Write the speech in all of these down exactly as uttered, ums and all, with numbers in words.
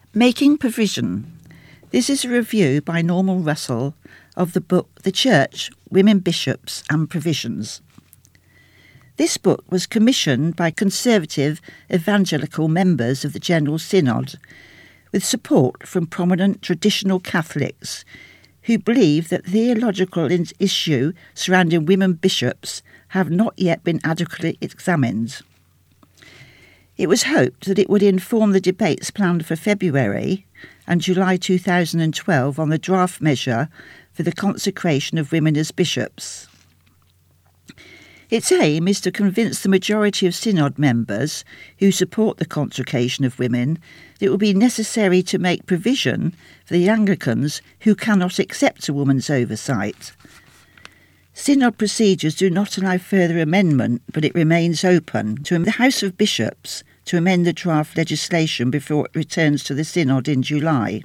Making Provision. This is a review by Norman Russell of the book The Church, Women Bishops and Provisions. This book was commissioned by conservative evangelical members of the General Synod, with support from prominent traditional Catholics who believe that the theological issue surrounding women bishops have not yet been adequately examined. It was hoped that it would inform the debates planned for February and July two thousand twelve on the draft measure for the consecration of women as bishops. Its aim is to convince the majority of Synod members who support the consecration of women that it will be necessary to make provision for the Anglicans who cannot accept a woman's oversight. Synod procedures do not allow further amendment, but it remains open to the House of Bishops to amend the draft legislation before it returns to the Synod in July.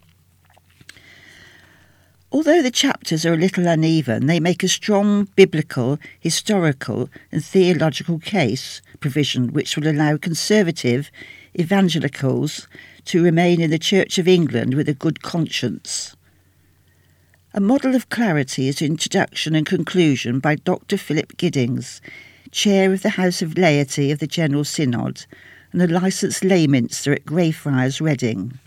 Although the chapters are a little uneven, they make a strong biblical, historical and theological case provision which will allow conservative evangelicals to remain in the Church of England with a good conscience. A model of clarity is introduction and conclusion by Doctor Philip Giddings, Chair of the House of Laity of the General Synod and a licensed layminster at Greyfriars, Reading.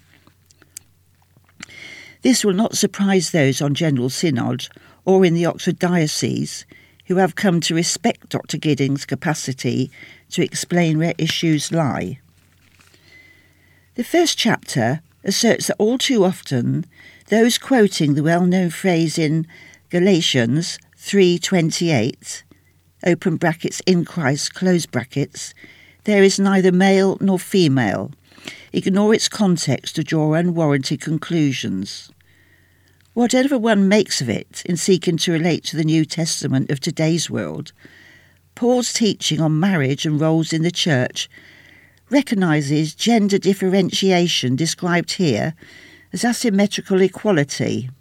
This will not surprise those on General Synod or in the Oxford Diocese who have come to respect Doctor Giddings' capacity to explain where issues lie. The first chapter asserts that all too often those quoting the well-known phrase in Galatians three twenty-eight, open brackets, in Christ, close brackets, there is neither male nor female, ignore its context to draw unwarranted conclusions. Whatever one makes of it in seeking to relate to the New Testament of today's world, Paul's teaching on marriage and roles in the church recognises gender differentiation described here as asymmetrical equality.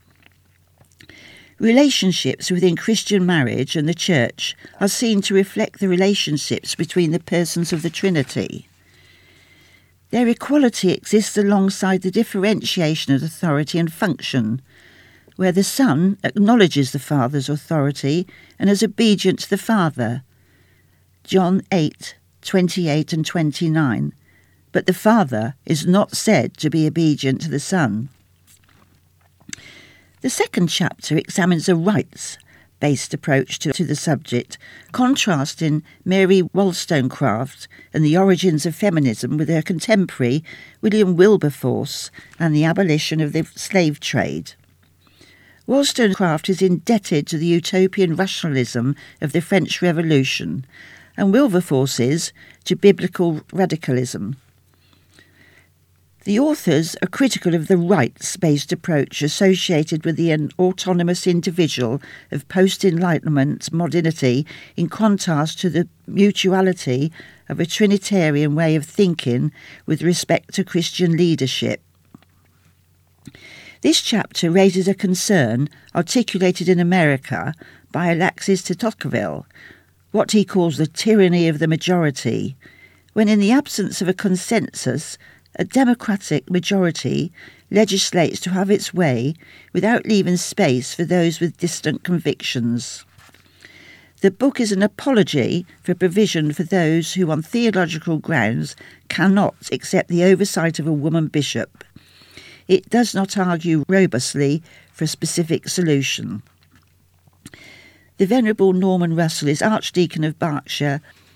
Relationships within Christian marriage and the church are seen to reflect the relationships between the persons of the Trinity. Their equality exists alongside the differentiation of authority and function, where the Son acknowledges the Father's authority and is obedient to the Father. John eight twenty-eight and twenty-nine. But the Father is not said to be obedient to the Son. The second chapter examines a rights-based approach to, to the subject, contrasting Mary Wollstonecraft and the origins of feminism with her contemporary William Wilberforce and the abolition of the slave trade. Wollstonecraft is indebted to the utopian rationalism of the French Revolution, and Wilberforce is to biblical radicalism. The authors are critical of the rights-based approach associated with the autonomous individual of post-Enlightenment modernity in contrast to the mutuality of a Trinitarian way of thinking with respect to Christian leadership. This chapter raises a concern articulated in America by Alexis de Tocqueville, what he calls the tyranny of the majority, when in the absence of a consensus, a democratic majority legislates to have its way without leaving space for those with distant convictions. The book is an apology for provision for those who on theological grounds cannot accept the oversight of a woman bishop. It does not argue robustly for a specific solution. The Venerable Norman Russell is Archdeacon of Berkshire